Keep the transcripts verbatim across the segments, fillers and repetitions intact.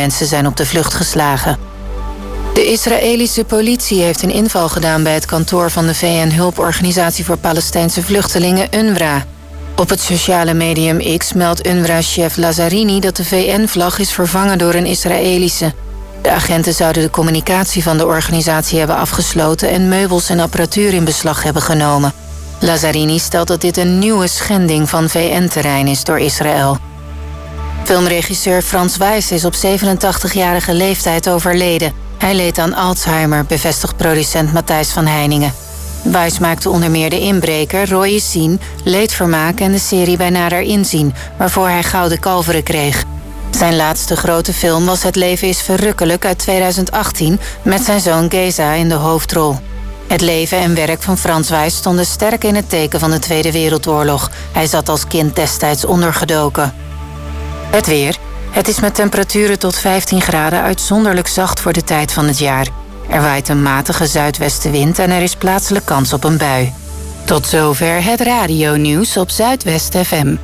mensen zijn op de vlucht geslagen. De Israëlische politie heeft een inval gedaan bij het kantoor van de V N-hulporganisatie voor Palestijnse vluchtelingen U N R W A. Op het sociale medium X meldt U N R W A-chef Lazzarini dat de V N-vlag is vervangen door een Israëlische. De agenten zouden de communicatie van de organisatie hebben afgesloten en meubels en apparatuur in beslag hebben genomen. Lazzarini stelt dat dit een nieuwe schending van V N-terrein is door Israël. Filmregisseur Frans Wijs is op zevenentachtigjarige leeftijd overleden. Hij leed aan Alzheimer, bevestigt producent Matthijs van Heiningen. Wijs maakte onder meer De Inbreker, Rooie Sien, Leedvermaak en de serie Bij Nader Inzien, waarvoor hij Gouden Kalveren kreeg. Zijn laatste grote film was Het leven is verrukkelijk uit tweeduizend achttien... met zijn zoon Geza in de hoofdrol. Het leven en werk van Frans Wijs stonden sterk in het teken van de Tweede Wereldoorlog. Hij zat als kind destijds ondergedoken. Het weer. Het is met temperaturen tot vijftien graden uitzonderlijk zacht voor de tijd van het jaar. Er waait een matige zuidwestenwind en er is plaatselijk kans op een bui. Tot zover het radionieuws op Zuidwest F M.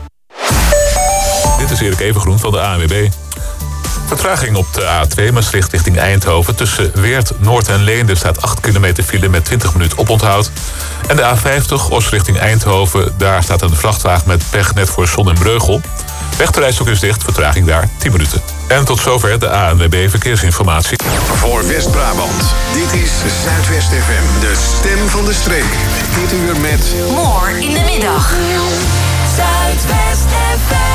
Dit is Erik Evengroen van de A N W B. Vertraging op de A twee Maastricht richting Eindhoven. Tussen Weert, Noord en Leende staat acht kilometer file met twintig minuten oponthoud. En de A vijftig Os richting Eindhoven. Daar staat een vrachtwagen met pech net voor Zon en Breugel. Rechterrijstok is dicht, vertraging daar tien minuten. En tot zover de A N W B Verkeersinformatie. Voor West-Brabant, dit is Zuidwest F M, de stem van de streek. Dit uur met... More in de middag. Zuidwest F M.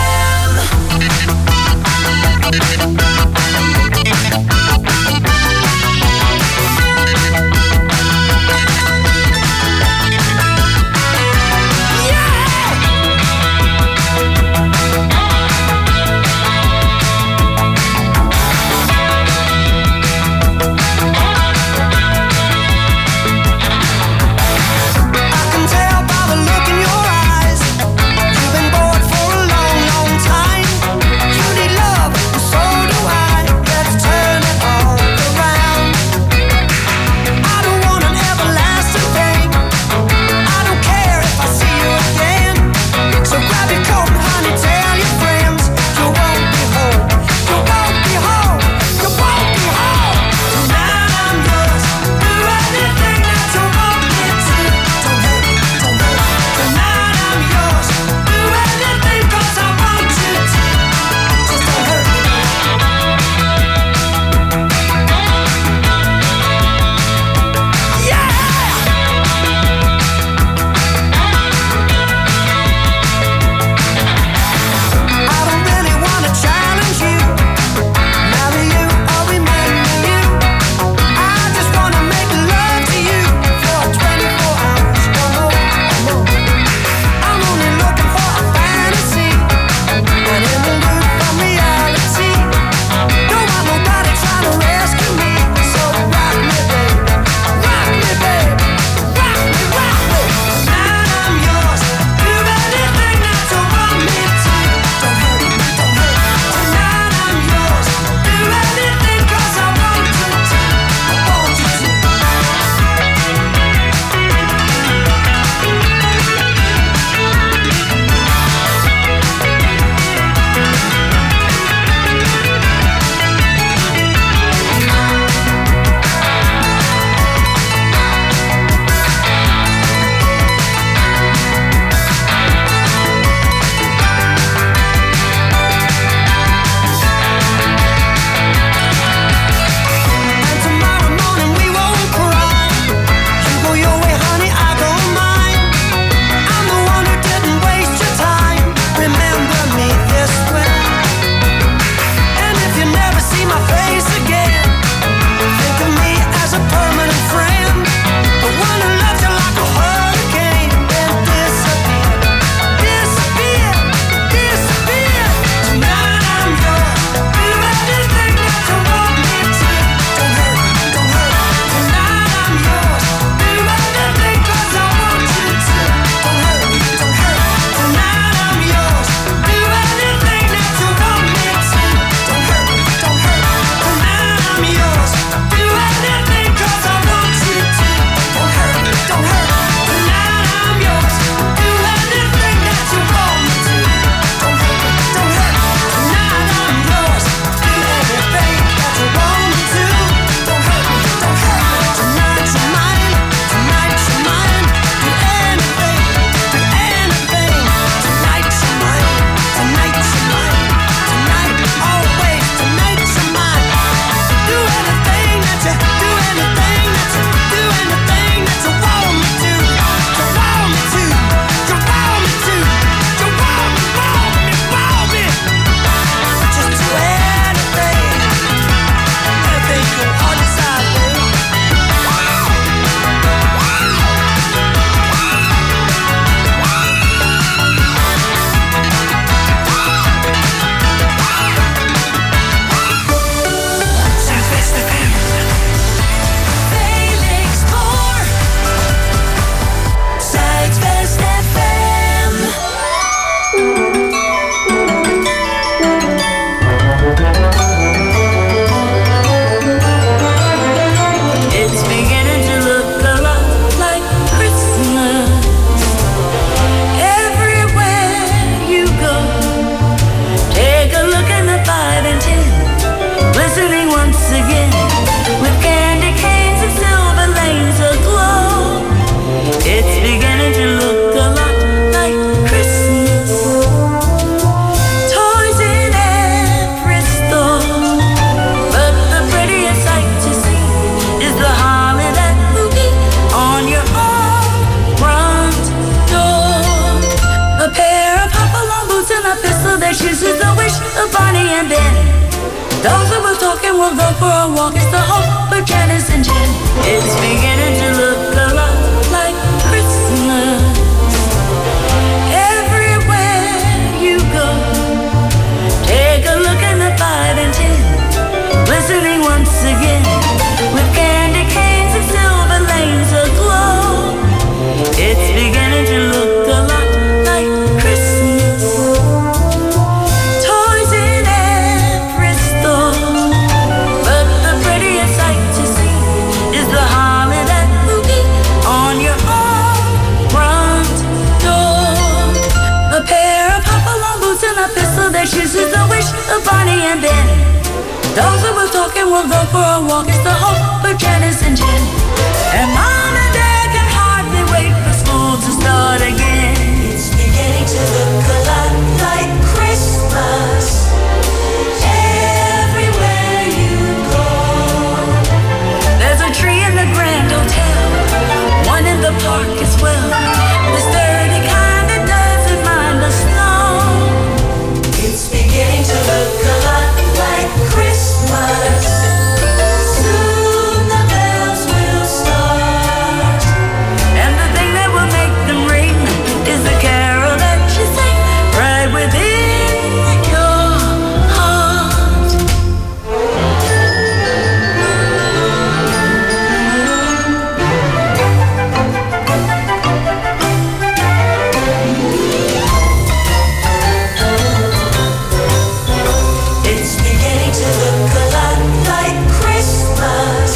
You've been bored for a long, long time. You need love, so do I. and Ben. Those who were talking will go for a walk. It's the hope for Janice and Jen. It's beginning to look a lot like Christmas. Everywhere you go, take a look in the five and ten, glistening once again with candy canes and silver lanes aglow. It's beginning to look a lot like Christmas. Toys in every store, but the prettiest sight to see is the holly that will be on your own front door. A pair of hop-along boots and a pistol that shoots is the wish of Bonnie and Ben. Those who were talking will go for a walk. It's the hope for Janice and Jen. And Mom and Dad can hardly wait for school to start again. It's beginning to look a lot like Christmas. Everywhere you go, there's a tree in the Grand Hotel, one in the park as well. The sturdy kind that doesn't mind the snow. It's beginning to look a lot like Christmas. Soon the bells will start, and the thing that will make them ring is the carol that you sing right within your heart. It's beginning to look a lot like Christmas.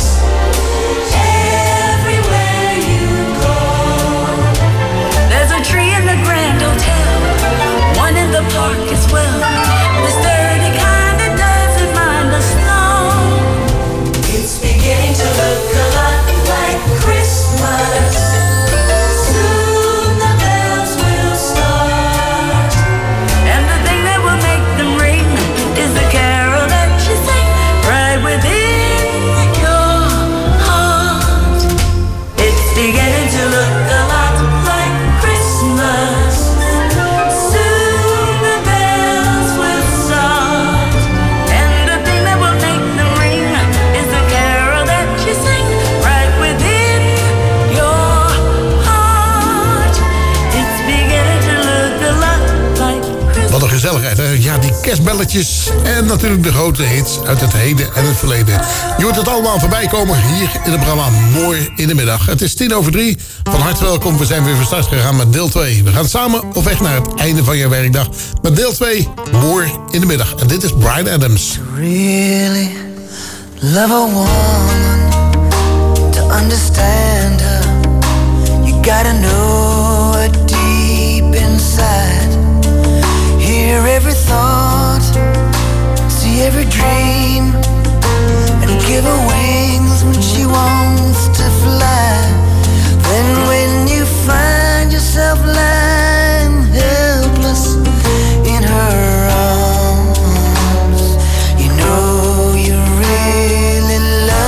Everywhere you go, there's a tree in the Grand Hotel, one in the park as well. The sturdy kind that doesn't mind the snow. It's beginning to look a lot like Christmas. Soon the bells will start, and the thing that will make them ring is the carol that you sing right within your heart. It's beginning to look a lot like Christmas. Soon the bells will start, and the thing that will make them ring is the carol that you sing right within your heart. It's beginning to look a lot like Christmas. Wat een gezelligheid, hè? Ja, die kerstbelletjes en natuurlijk de grote hits uit het heden en het verleden. Je hoort het allemaal voorbij komen hier in het programma Mooi in de Middag. Het is tien over drie. Van harte welkom. We zijn weer van start gegaan met deel twee. We gaan samen op weg naar het einde van je werkdag met deel twee Mooi in de Middag. En dit is Bryan Adams. Really love a woman, to understand her, you gotta know her deep inside. Hear every thought, see every dream, and give her wings when she wants to fly. Then when you find yourself lying helpless in her arms, you know you really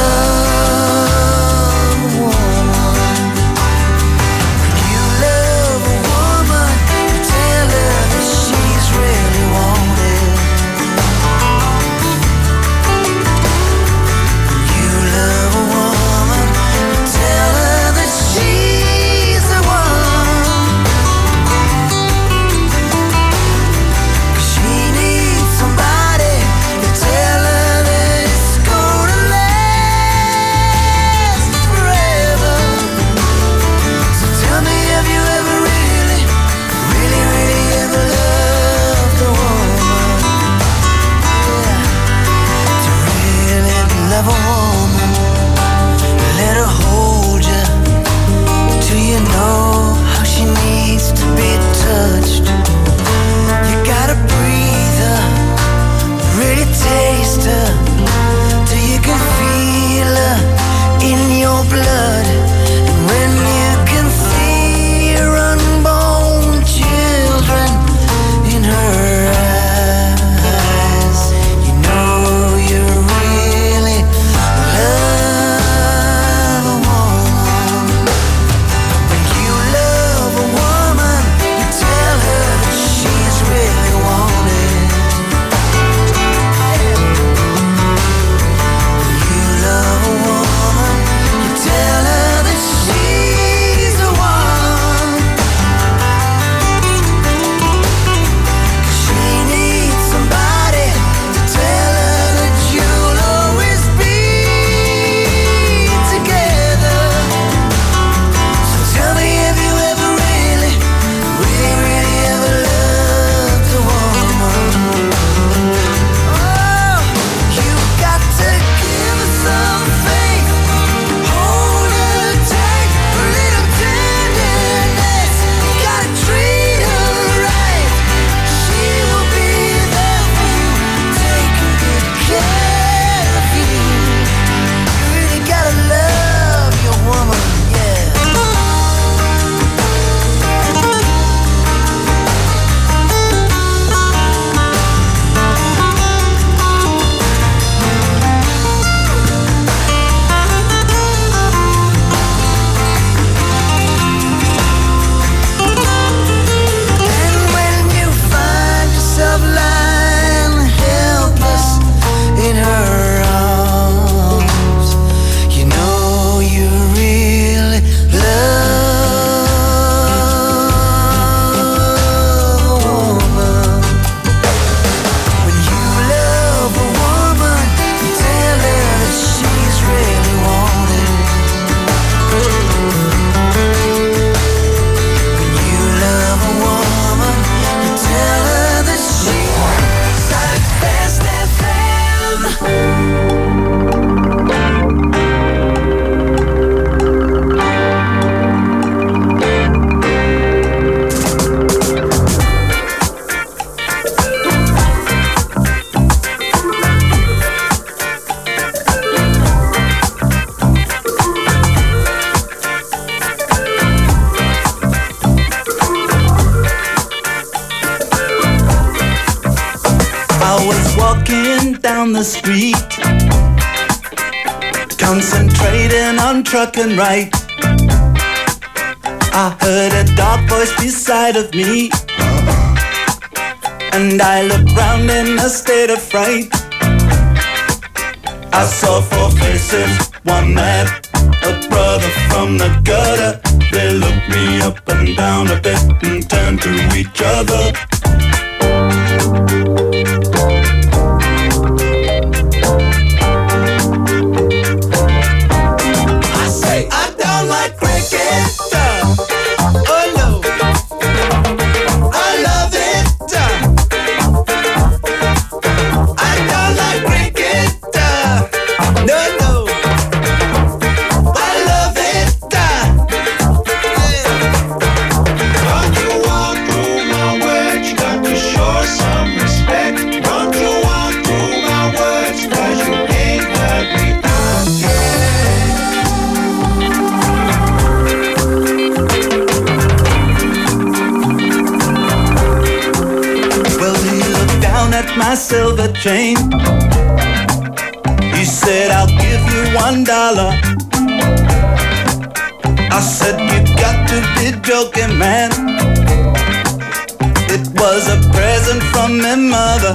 love a woman. When you love a woman, you tell her that she's really wanted. the street, concentrating on trucking right. I heard a dark voice beside of me, and I looked round in a state of fright. I saw four faces, one man, a brother from the gutter. They looked me up and down a bit and turned to each other. I say I don't like cricket. Oh no, I love it. I don't like cricket. No, no, I love it. Don't you walk through my words, you got to show some respect. Don't you walk through my words, cause you ain't heard me out yet. Well, he looked down at my silver chain. He said, I'll give you one dollar. I said, you got to be joking, man. It was a present from my mother.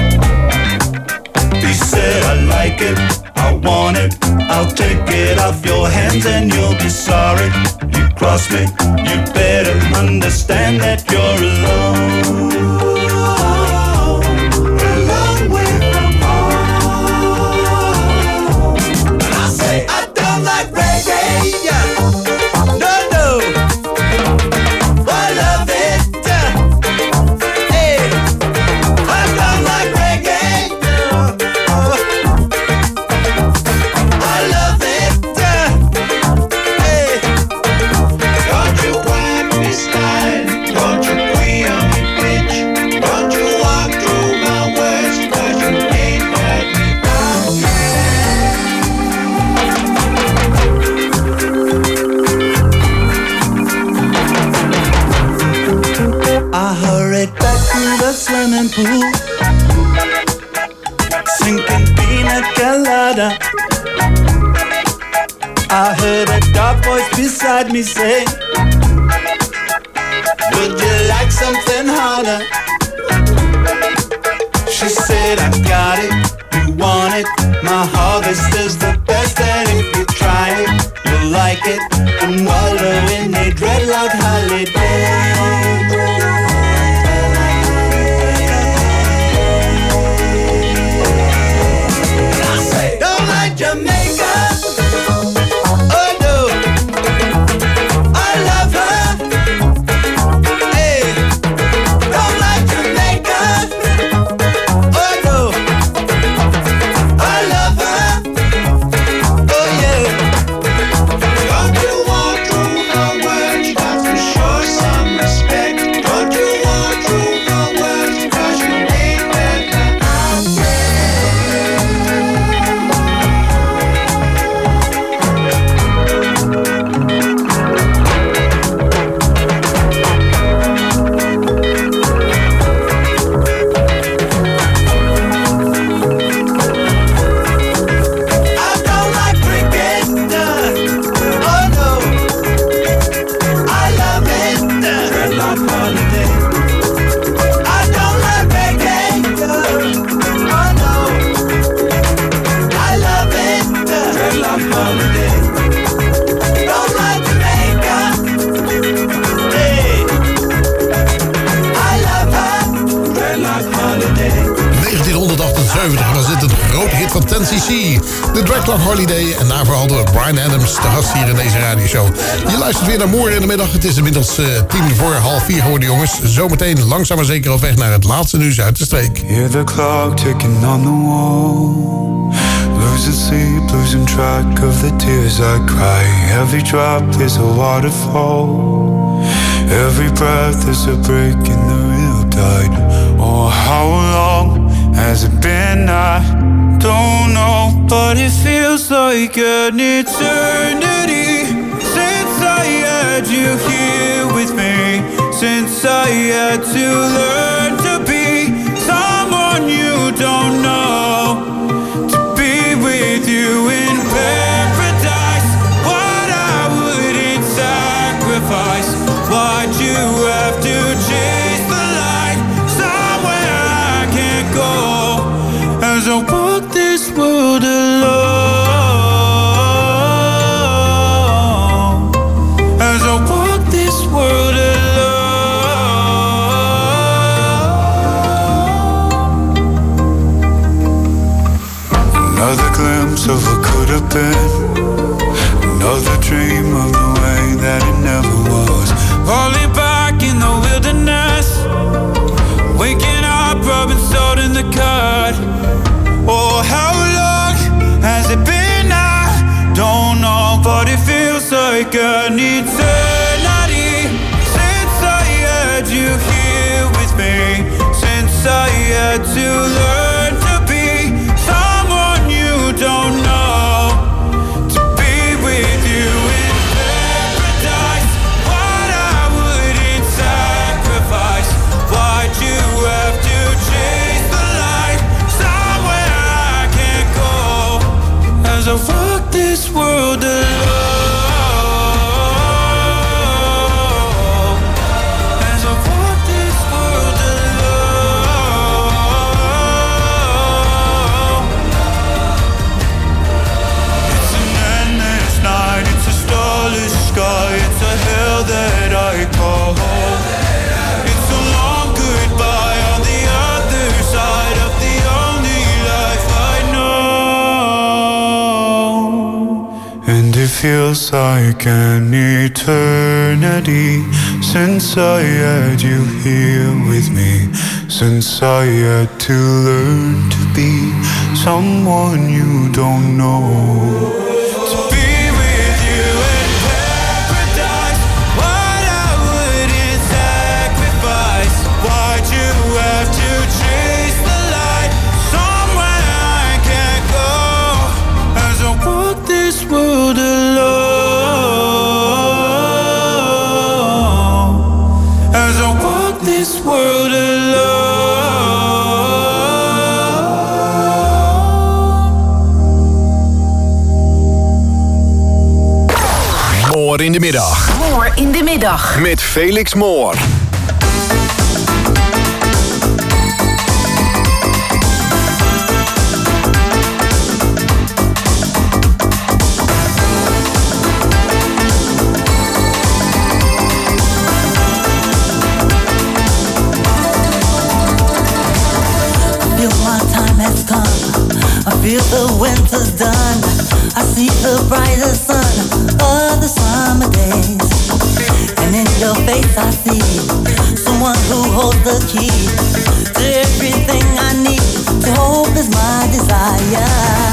He said, I like it, I want it, I'll take it off your hands and you'll be sorry. You cross me, you better understand that you're alone. A long way from home. And I say, I don't like reggae. No, no, I love it. Hey, I don't like reggae. I love it. Hey, don't you whack me style, don't you queen on me bitch, don't you walk through my words, cause you ain't heard me out yet. I hurried back to the swimming pool, sinking pina colada. I heard a dark voice beside me say, would you like something harder? She said, I got it, you want it, my harvest is the best, and if you try it, you'll like it, and wallow in a dreadlock holiday. And I say, don't like Jamaica. Oh no, I love her. Hey, don't like Jamaica. Oh no, I love her. Oh yeah. Don't you walk through my words, you got to show some respect. Don't you walk through my words, cause you ain't heard me out I don't like cricket. Oh no, I love it. Dreadlock holiday. I don't like reggae. Oh no, I love it. Dreadlock holiday. Don't like Jamaica. Hey, I love her. Dreadlock holiday. negentien achtenzeventig was dit een grote hit van ten C C. De Dreadlock Holiday. En daarvoor hadden we Bryan Adams te gast hier in deze radioshow. Je luistert weer naar Morgen in de Middag. Het is inmiddels uh, tien voor half vier geworden, jongens. Zometeen langzaam maar zeker op weg naar het laatste nieuws uit de streek. Hear the clock ticking on the wall. Losing sleep, losing track of the tears I cry. Every drop is a waterfall. Every breath is a break in the real tide. Oh, how long has it been? I don't know, but it feels like an eternity since I had you here with me. Since I had to learn to be someone you don't know. Another glimpse of what could have been. Another dream of the way that it never was. Falling back in the wilderness. Waking up, rubbing salt in the cut. Oh, how long has it been? I don't know, but it feels like an eternity since I had you here with me. Since I had to learn to be someone you don't know. To be with you in paradise. What I wouldn't sacrifice. Why'd you have to chase the light somewhere I can't go? As I walk this world alone. As I walk this world alone. It's an endless night, it's a starless sky, it's a hell that I call home. It's a long goodbye on the other side of the only life I know. And it feels like an eternity since I had you here with me. Since I had to learn to be someone you don't know. To be with you in paradise. What I wouldn't sacrifice. Why'd you have to chase the light somewhere I can't go? As I walk this world alone. As I walk this world alone. Moor in de middag. Moor in de middag. Met Felix Moor. Feel my time has come. I feel the winter's done. I see the brighter sun of the summer days. And in your face I see someone who holds the key to everything I need. To hope is my desire.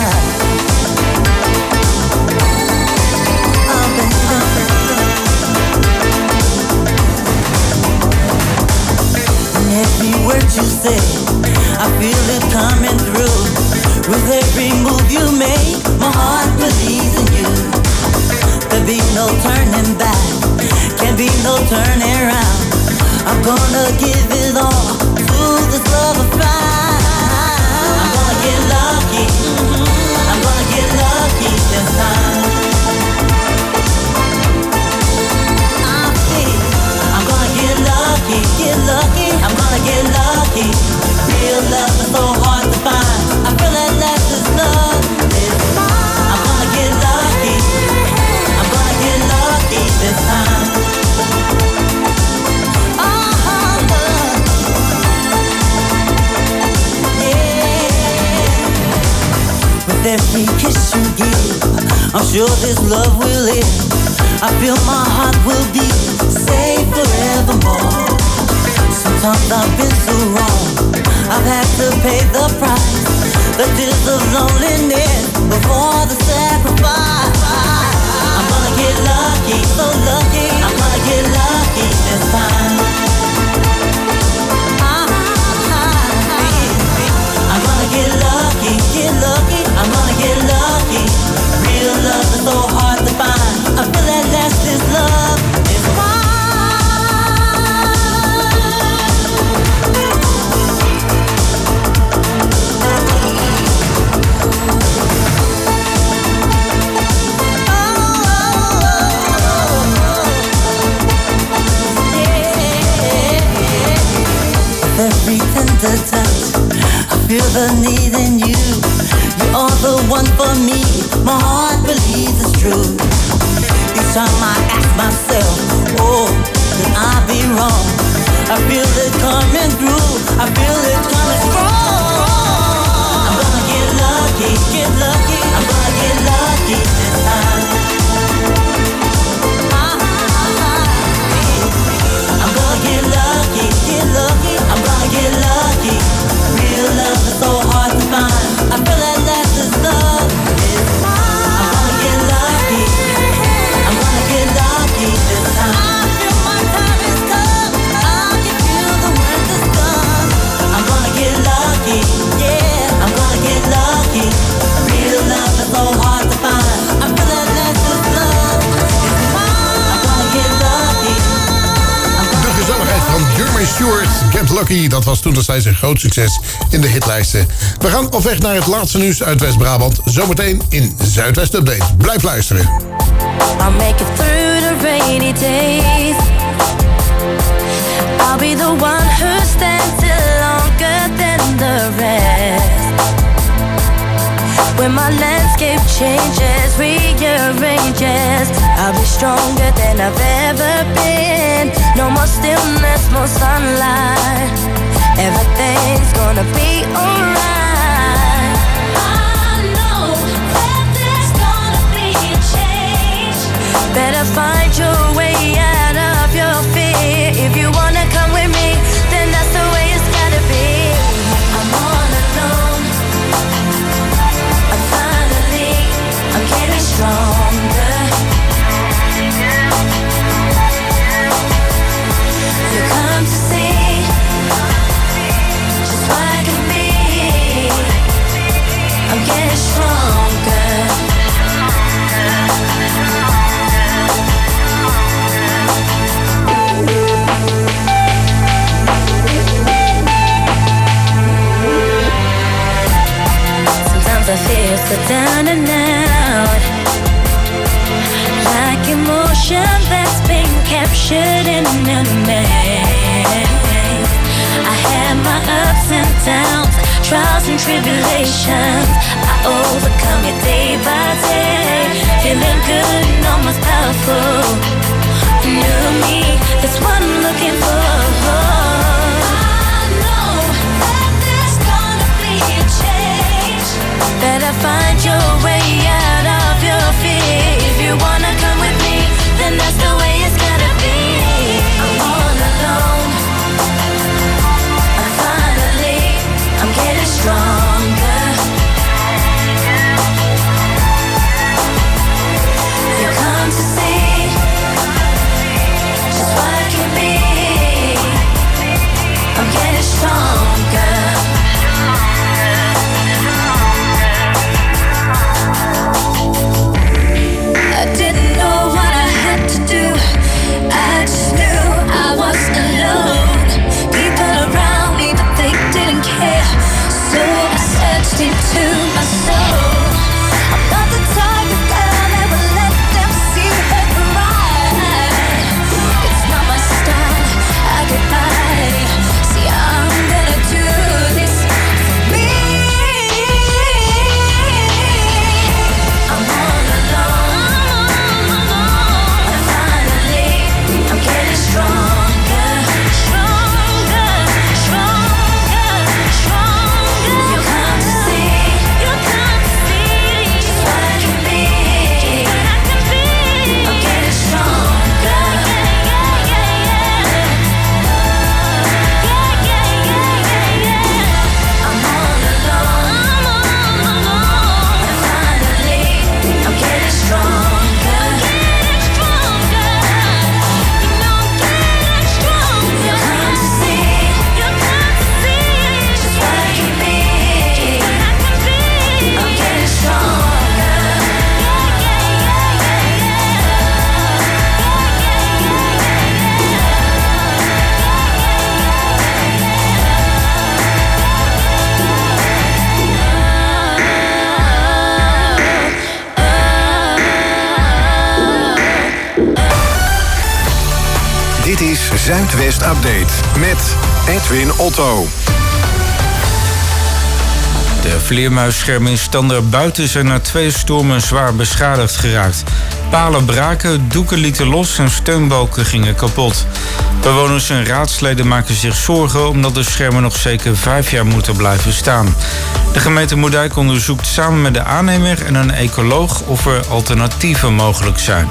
Oh, baby. And every word you say, I feel it coming through. With every move you make, my heart believes in you. There'll be no turning back, can't be no turning around. I'm gonna give it all to this love affair. I'm gonna get lucky, I'm gonna get lucky this time. I feel I'm gonna get lucky, get lucky, I'm gonna get lucky. Real love is so hard to find. I feel that last is love this time. I'm gonna get lucky, I'm gonna get lucky this time. Oh, yeah. With every kiss you give, I'm sure this love will live. I feel my heart will be safe forevermore. Sometimes I've been so wrong, I've had to pay the price. The tears of loneliness before the sacrifice. I'm gonna get lucky, so lucky. I'm gonna get lucky this time. I'm gonna get lucky, get lucky. I'm gonna get lucky. Real love is so hard to find. I feel that last is love is mine. Every tender touch, I feel the need in you. You are the one for me. My heart believes it's true. Each time I ask myself, oh, could I be wrong? I feel it coming through. I feel it coming strong. I'm gonna get lucky. lucky, get lucky. I'm gonna get lucky this time. I'm gonna get lucky, get lucky. I'm gonna get lucky. Real love is so hard to find. I feel that last is love. I'm gonna get lucky. I'm gonna get lucky this time. I feel my time is come. I can feel the work is done. I'm gonna get lucky, yeah. I'm gonna get lucky. Real love is so hard to find. I feel that last is love. I'm gonna get lucky. De gezelligheid van Jermaine Stewart, Get Lucky. Dat was toen dat zij zijn groot succes in de hitlijsten. We gaan op weg naar het laatste nieuws uit West-Brabant. Zometeen in Zuidwest Update. Blijf luisteren. I'll make it through the rainy days. I'll be the one who stands still longer than the rest. When my landscape changes, rearranges, I'll be stronger than I've ever been. No more stillness, more sunlight. Everything's gonna be alright. I know that there's gonna be a change. Better find your way out of your fear. If you wanna come with me, then that's the way it's gotta be. I'm all alone. I'm finally, I'm getting stronger. You come to see just what I can be. I'm getting stronger. Sometimes I feel so down and out, like emotion that's been captured in a maze. I had my ups and downs, trials and tribulations. I overcome it day by day, feeling good and almost powerful. New me, that's what I'm looking for. I know that there's gonna be a change. Better find your way out of your fear. If you wanna come with me, then that's the way it's gotta be. I'm all alone. I'm finally, I'm getting stronger. You come to see just what I can be. I'm getting stronger. I didn't know what I had to do. I just knew I wasn't alone. People around me, but they didn't care. So I searched into my soul. I'm not the type of girl that will let them see her cry. It's not my style, I get by. See, I'm gonna do this for me. I'm all alone. And finally, I'm getting stronger. Stronger, stronger, stronger. You come to see, you come to see just what I can be. I'm getting stronger. Yeah, yeah, yeah. Yeah, yeah, yeah, yeah, yeah. I'm all alone. I'm all alone. And finally, I'm getting stronger. Getting stronger. You know, getting stronger. You come to see, you come to see just what I can be. I'm getting stronger. Yeah, yeah, yeah, Dit is Zuidwest Update met Edwin Otto. De vleermuisschermen in Stander buiten zijn na twee stormen zwaar beschadigd geraakt. Palen braken, doeken lieten los en steunbalken gingen kapot. Bewoners en raadsleden maken zich zorgen omdat de schermen nog zeker vijf jaar moeten blijven staan. De gemeente Moerdijk onderzoekt samen met de aannemer en een ecoloog of er alternatieven mogelijk zijn.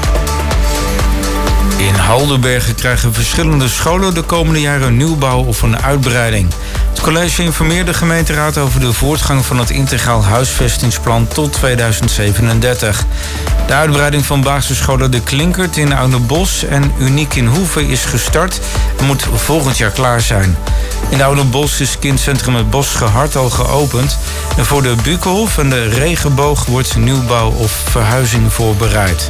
In Haldenbergen krijgen verschillende scholen de komende jaren een nieuwbouw of een uitbreiding. Het college informeert de gemeenteraad over de voortgang van het integraal huisvestingsplan tot tweeduizend zevenendertig. De uitbreiding van basisscholen De Klinkert in Oudenbosch en Uniek in Hoeve is gestart en moet volgend jaar klaar zijn. In Oudenbosch is kindcentrum Het Bosgehart al geopend. En voor de Bukenhof en de Regenboog wordt nieuwbouw of verhuizing voorbereid.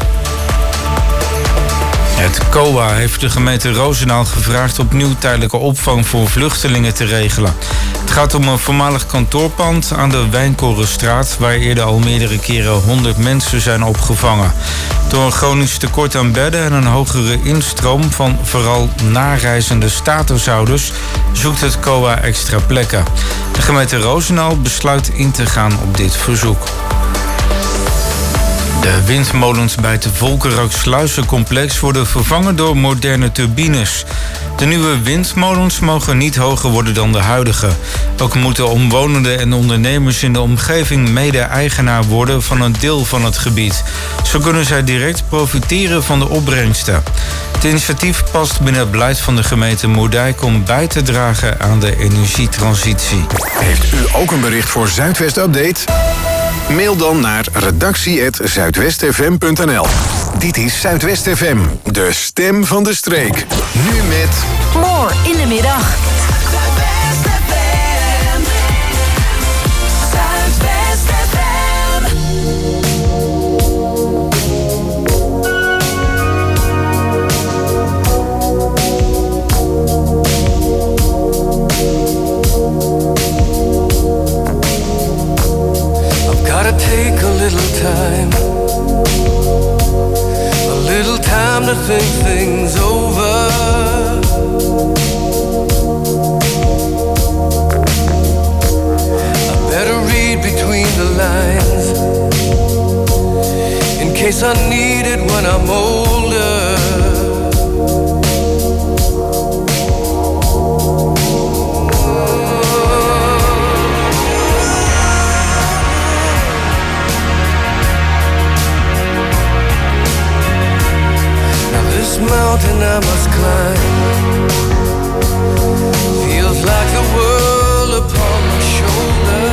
Het C O A heeft de gemeente Roosendaal gevraagd opnieuw tijdelijke opvang voor vluchtelingen te regelen. Het gaat om een voormalig kantoorpand aan de Wijnkorenstraat, waar eerder al meerdere keren honderd mensen zijn opgevangen. Door een chronisch tekort aan bedden en een hogere instroom van vooral nareizende statushouders zoekt het C O A extra plekken. De gemeente Roosendaal besluit in te gaan op dit verzoek. De windmolens bij het Volkerak-Sluizencomplex worden vervangen door moderne turbines. De nieuwe windmolens mogen niet hoger worden dan de huidige. Ook moeten omwonenden en ondernemers in de omgeving mede-eigenaar worden van een deel van het gebied. Zo kunnen zij direct profiteren van de opbrengsten. Het initiatief past binnen het beleid van de gemeente Moerdijk om bij te dragen aan de energietransitie. Heeft u ook een bericht voor Zuidwest Update? Mail dan naar redactie apenstaartje zuidwestfm punt n l. Dit is Zuidwest F M, de stem van de streek. Nu met... More in de middag. Zuidwest F M. Zuidwest F M. Gotta take a little time, a little time to think things over. I better read between the lines, in case I need it when I'm older. This mountain I must climb feels like the world upon my shoulder.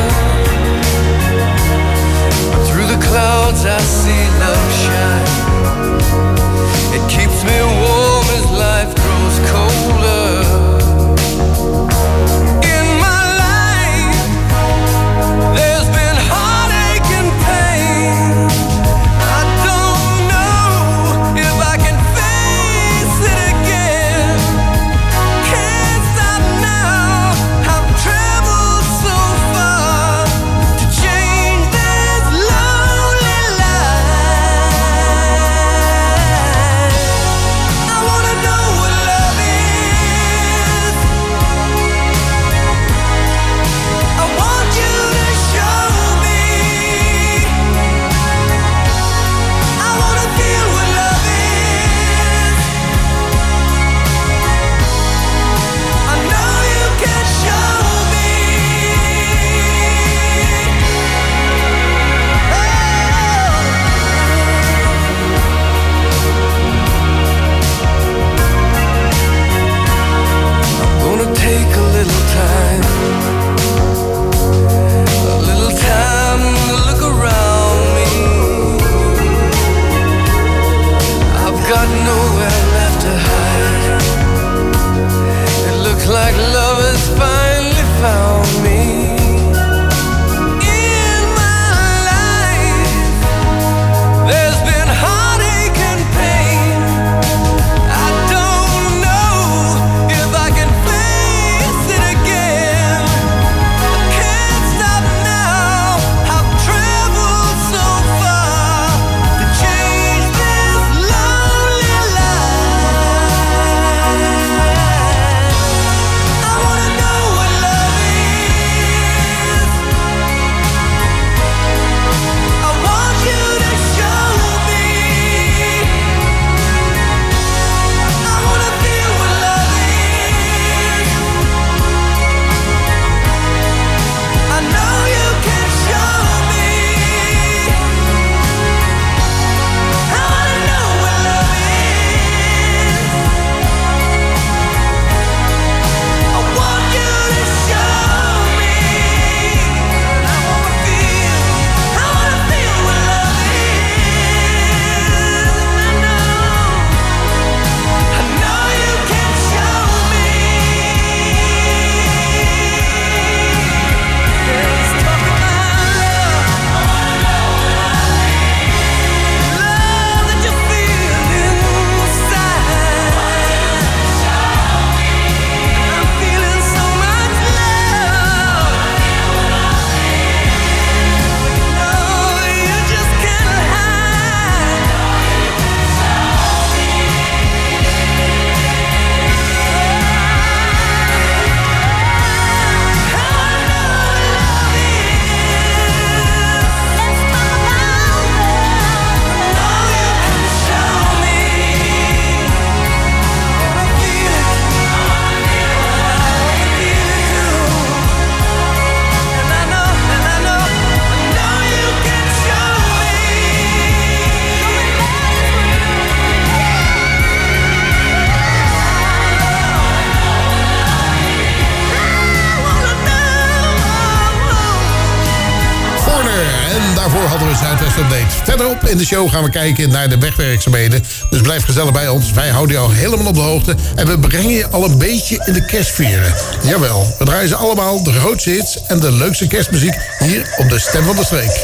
Through the clouds I see love shine. It keeps me warm as life grows colder. In my life there's been heartache and pain. I don't know if I can Lonely life. Zuidwest Update. Verderop in de show gaan we kijken naar de wegwerkzaamheden. Dus blijf gezellig bij ons. Wij houden jou helemaal op de hoogte. En we brengen je al een beetje in de kerstsferen. Jawel, we draaien ze allemaal de grootste hits en de leukste kerstmuziek hier op de Stem van de Streek.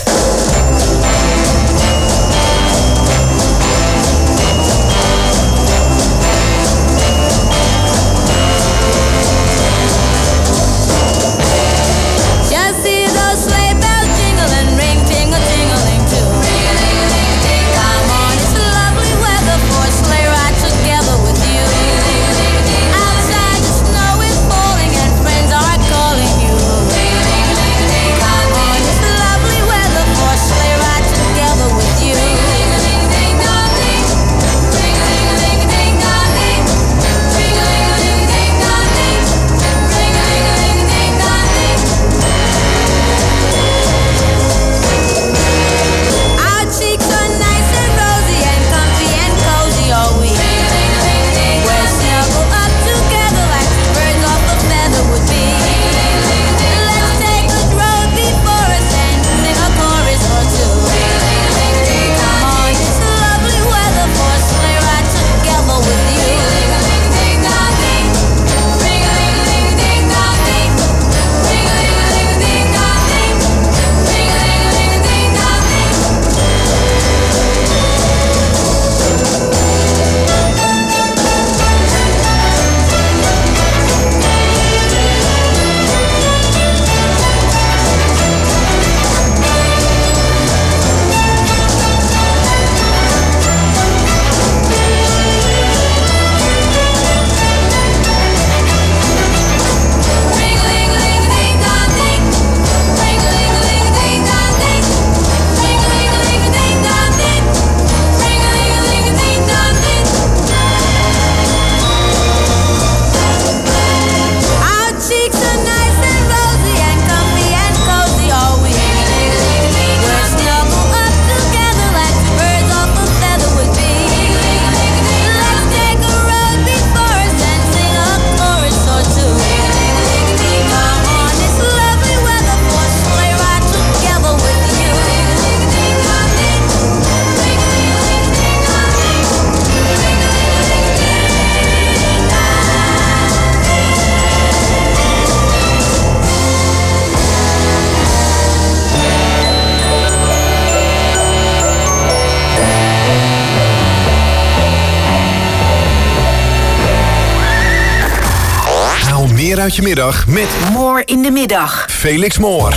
Uit je middag met More in de middag. Felix Moore.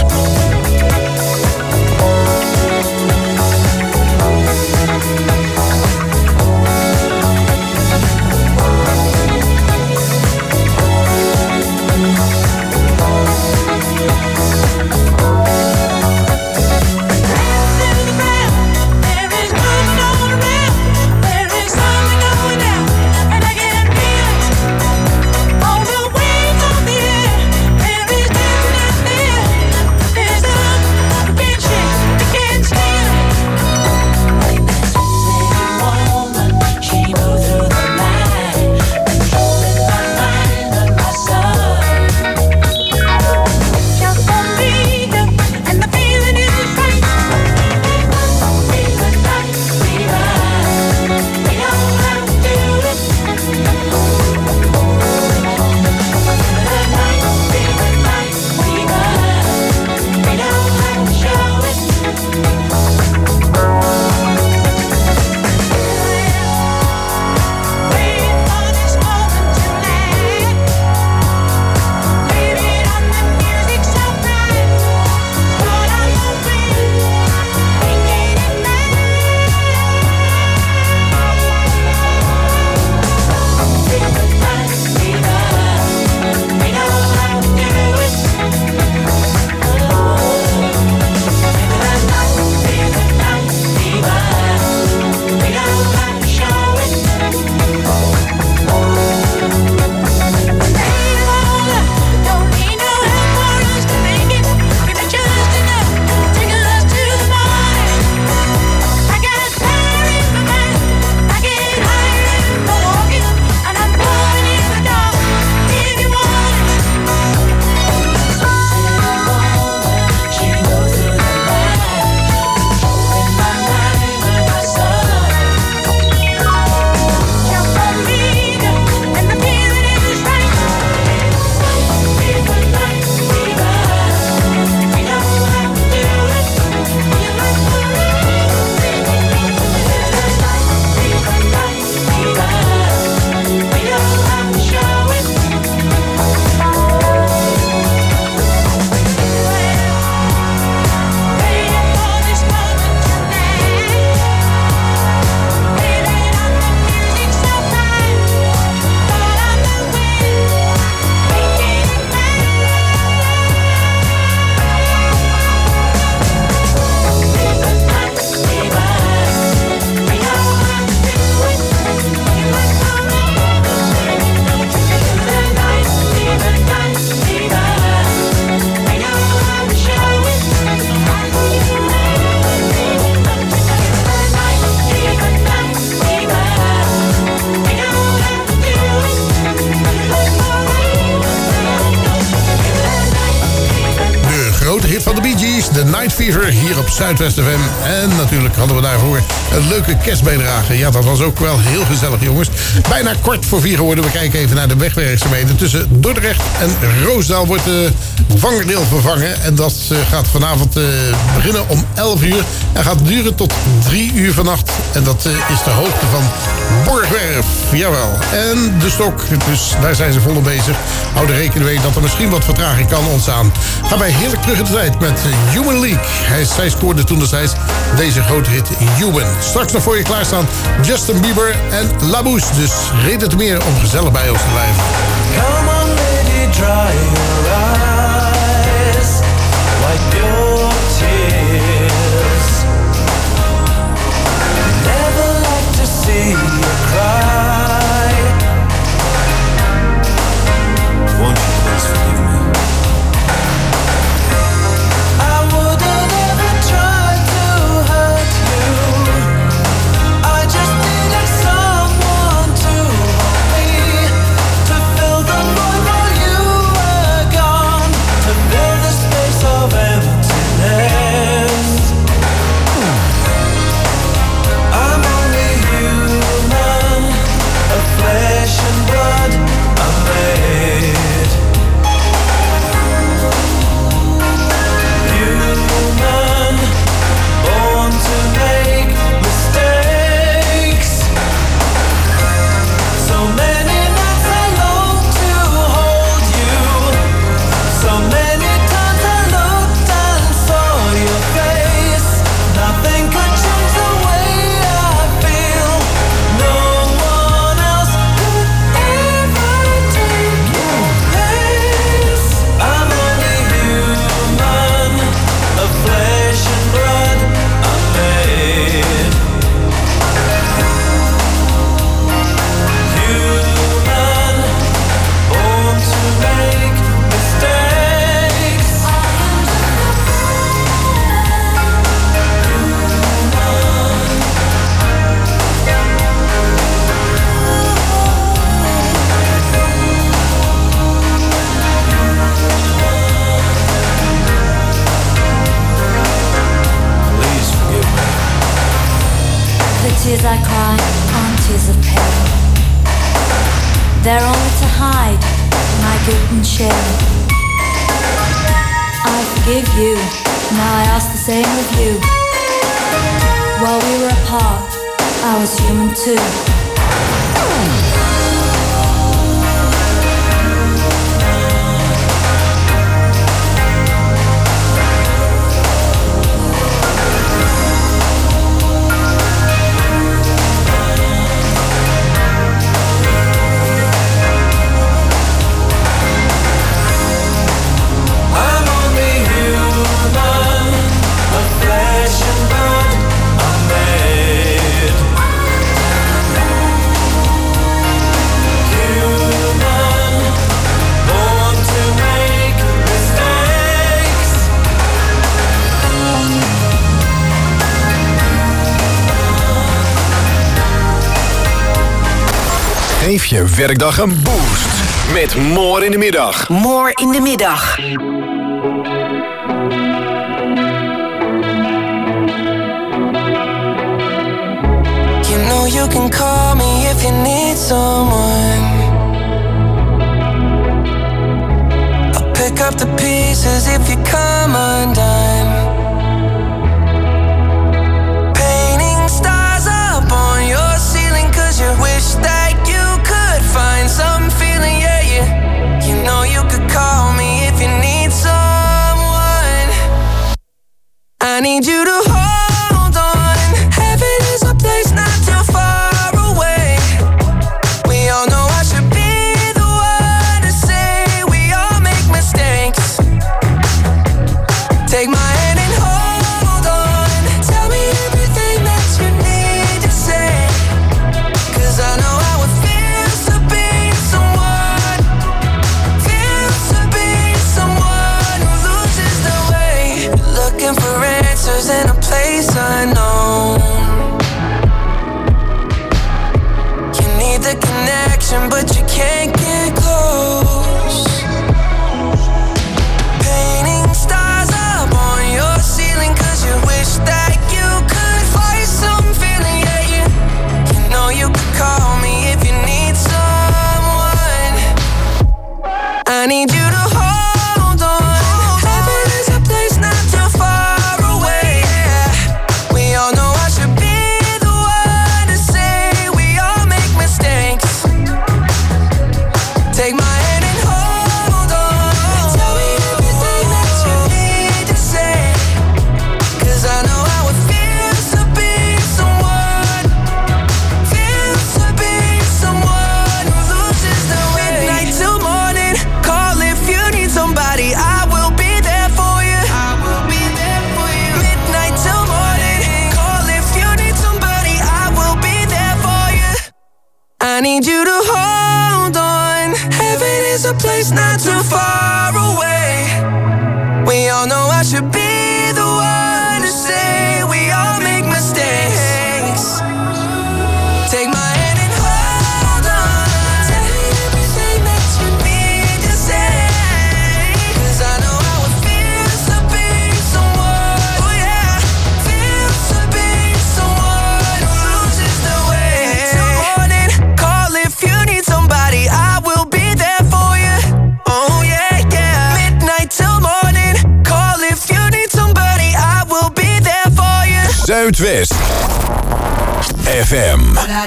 There's Police, The Night Fever, hier op Zuidwest F M. En natuurlijk hadden we daarvoor een leuke kerstbijdrage. Ja, dat was ook wel heel gezellig, jongens. Bijna kort voor vier geworden. We kijken even naar de wegwerkzaamheden. Tussen Dordrecht en Roosdaal wordt de vangrail vervangen. En dat gaat vanavond uh, beginnen om elf uur. En gaat duren tot drie uur vannacht. En dat uh, is de hoogte van Borgwerf. Jawel. En de stok, dus daar zijn ze volop bezig. Hou er rekening mee dat er misschien wat vertraging kan ontstaan. Gaan wij heerlijk terug in de tijd met Human League. Hij, zij scoorde toen destijds deze grote hit Human. Straks nog voor je klaarstaan Justin Bieber en La Bouche. Dus reden te meer om gezellig bij ons te blijven. Come on lady, dry your eyes, wipe your tears. Never like to see you cry. Won't you please forgive me? I wouldn't ever try to hurt you. I just needed someone to hold me, to fill the void while you were gone, to fill the space of emptiness. I'm only human, of flesh and blood I'm made. Human, born to make mistakes. So many nights I long to hold you. So many times I looked and saw your face. Nothing could change the way I feel. No one else could ever take your place. I'm only human, of flesh and blood I'm made. Human, born to make mistakes. Please forgive me. The tears I cry aren't tears of pain. They're only to hide my guilt and shame. I forgive you, now I ask the same of you. While we were apart, I was human too. I'm only human, of flesh and blood I'm made. Human, born to make mistakes. Geef je werkdag een boost met More in de middag. More in de middag. You know you can call me if you need someone. I'll pick up the pieces if you come undone. Painting stars up on your ceiling 'cause you wish that you could find some feeling, yeah, yeah. You know you could call me if you need someone. I need you to hold on. Heaven is a place not too far away. We all know I should be the one to say we all make mistakes. Take I need you to hold on. Heaven is a place not too far away. We all know I should be the one to say we all make mistakes. Take my hand and hold on. Tell me everything that you need to say. 'Cause I know how it feels to be someone, oh yeah, feels to be someone who loses their way. Till morning, call if you need somebody, I will be there for you. Oh yeah, yeah. Midnight till morning, call if you need somebody, I will be there for you. Zuidwest F M.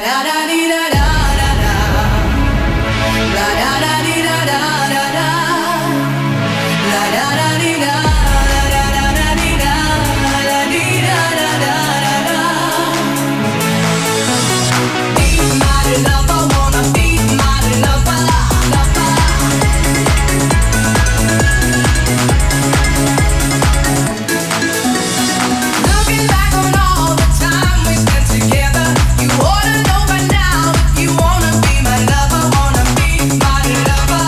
Looking back on all the time we spent together, you ought to know by now. You wanna be my lover, wanna be my lover.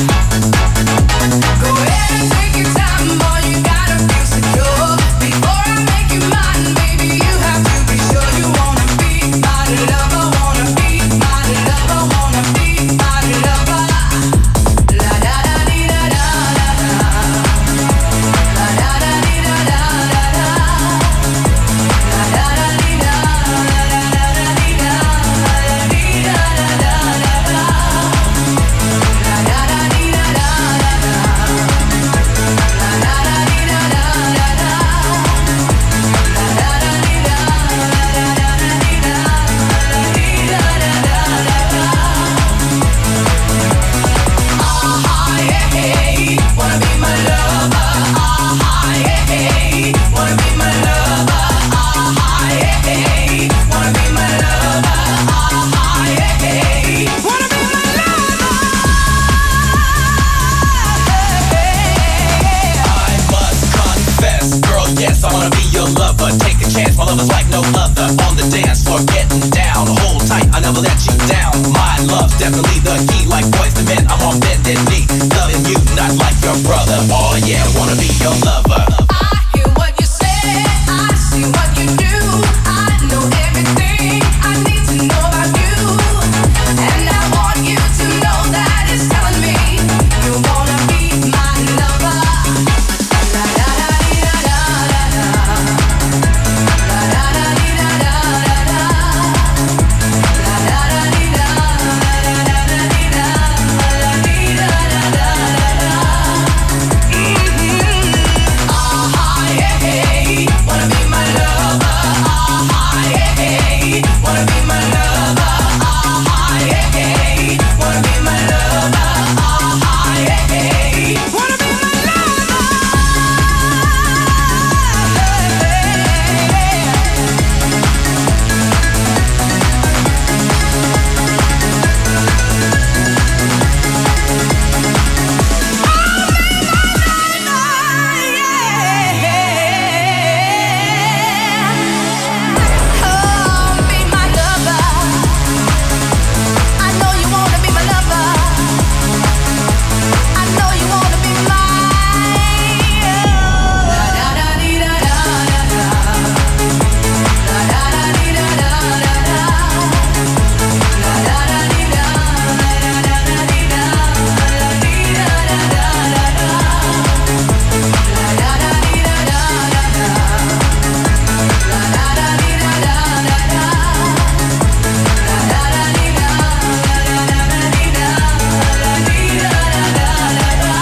Go ahead and take your time, boy, you gotta feel secure. Before I make you mine, baby, you have to be sure you wanna be my lover, wanna be my lover, wanna be my lover. La da da dee da da da da. La da da dee da da da da. La da da dee da da da da dee da dee da da da da da. La da da dee da da da da. La da da dee da da da da. La da da dee da da da dee da dee da da da da. Ah yeah, hey, wanna be my lover. Ah yeah, hey, wanna be my lover. Ah yeah, hey, wanna be my lover. Ah yeah, hey, wanna be my lover. I must confess, girl, yes, I wanna be your lover. Take a chance, my love is like no other. On the dance floor, getting down. Hold tight, I never let you down. My love's definitely the key, like boys to men. I'm on bended knee, loving you, not like your brother. Oh yeah, wanna be your lover. I hear what you say, I see what you do. I know everything I need to know about you. And I want you to know that it's telling me you wanna be my lover. La da da dee da da da da. La da da dee da da da da. La da da dee da da da da dee da dee da da da da. Ah yeah, hey, wanna be my lover. Ah yeah, hey, wanna be my lover. Ah yeah, hey, wanna be my lover. Ah yeah, hey, wanna be my lover. Oh, be my lover. I know you wanna be my lover. I know you wanna be mine. La da da dee da da da da. La da da dee da da da da. La da da dee da da da da dee da dee da da da da da. La da da dee da da da da. La da da dee da da da da. La da da dee da da da da dee da dee da da da da.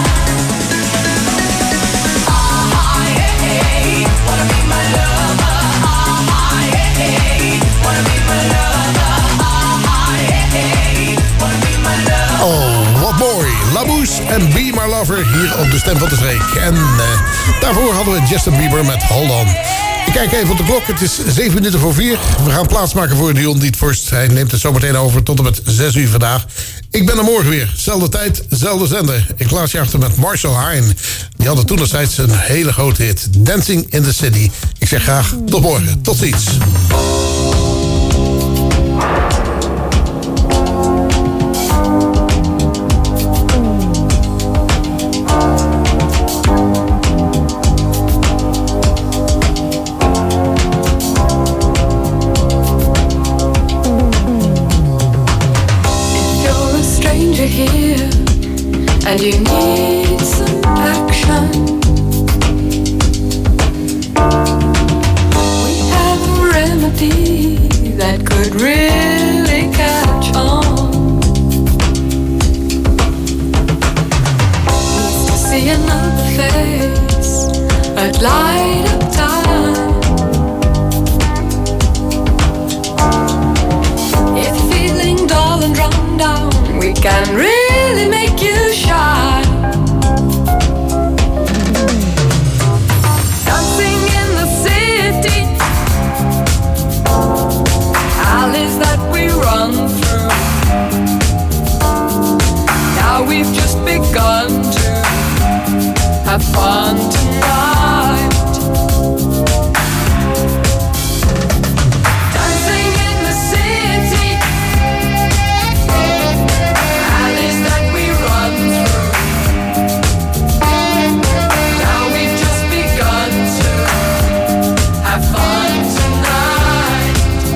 Ah yeah, hey, wanna be my lover. Ah yeah, hey, wanna be my lover. Ah yeah, hey, wanna be my lover. Oh, wat mooi. Labouche en Be My Lover hier op de Stem van de Streek. En eh, daarvoor hadden we Justin Bieber met Hold On. Ik kijk even op de klok. Het is zeven minuten voor vier. We gaan plaatsmaken voor Dion Dietvorst. Hij neemt het zometeen over tot en met zes uur vandaag. Ik ben er morgen weer. Zelfde tijd, zelfde zender. Ik laat je achter met Marshall Hine. Die hadden toen destijds een hele grote hit. Dancing in the City. Ik zeg graag tot morgen. Tot ziens. and you need some action. We have a remedy that could really catch on. To see another face at light up time. If you're feeling dull and run down, we can really make you shine. Dancing in the city, alleys that we run through. Now we've just begun to have fun tonight. Dancing in the city, alleys that we run through. Now we've just begun to have fun tonight.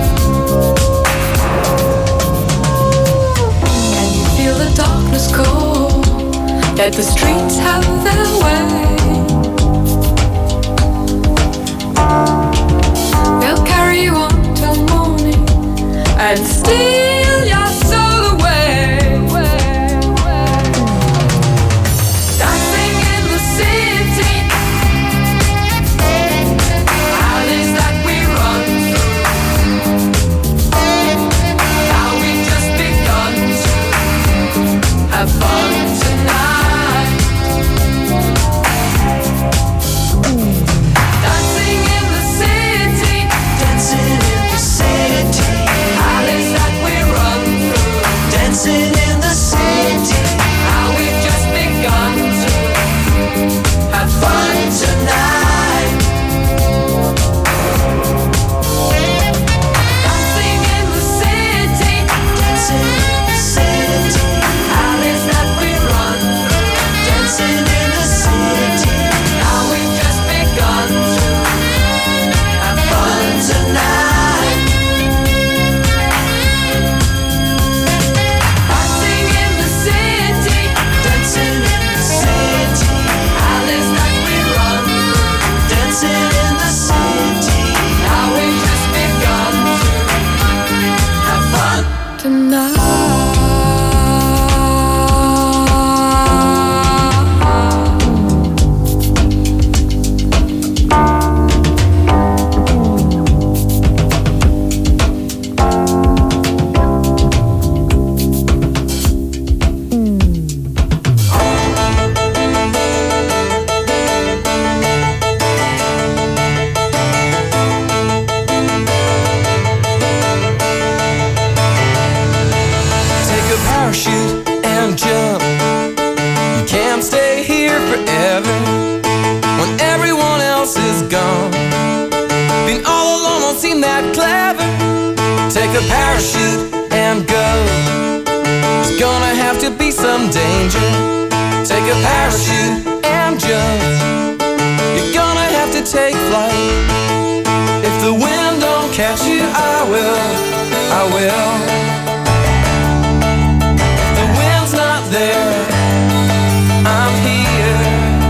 Can you feel the darkness call? Let the streets have their way. They'll carry you on till morning and steal your soul away. Dancing in the city, alleys that we run through. Now we've just begun to have fun tonight. Dancing in the city, dancing in the city, alleys that we run through. Dancing in the city, now we've just begun to have fun tonight. Dancing in the city, dancing in the city, alleys that we run through. Dancing in the city, now we've just begun to have fun tonight. Dancing in the city, dancing in the city, alleys that we run through. Dancing in the city, now we've just begun to have fun tonight. Take a parachute and jump. You can't stay here forever when everyone else is gone. Being all alone won't seem that clever. Take a parachute and go. There's gonna have to be some danger. Take a parachute and jump. You're gonna have to take flight. If the wind don't catch you, I will, I will. The wind's not there, I'm here.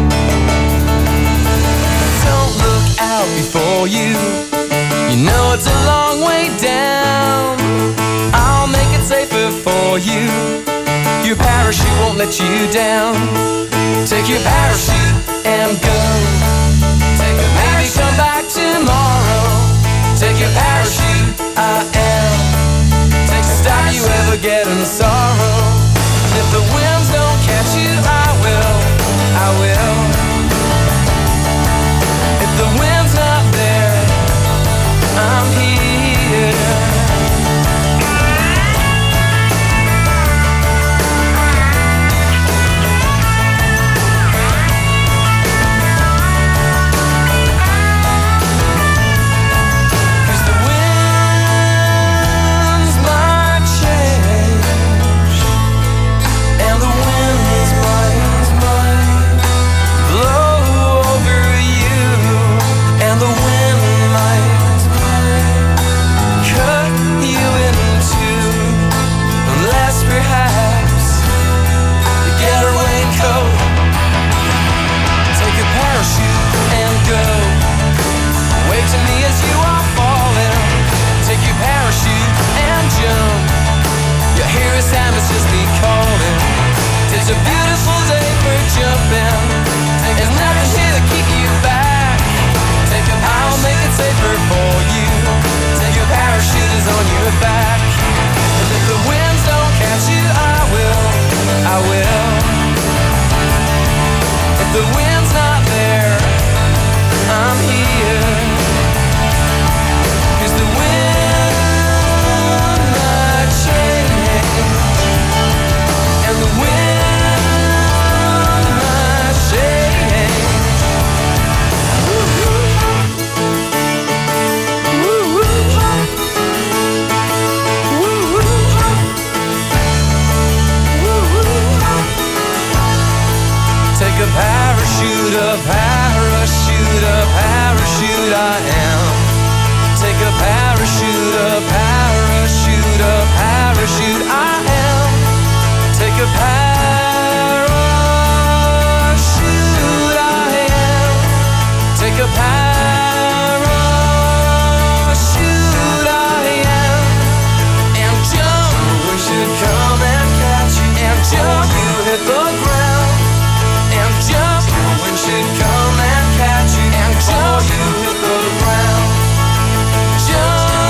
Don't look out before you. You know it's a long way down. I'll make it safer for you. Your parachute won't let you down. Take your parachute and go. Take a Maybe come back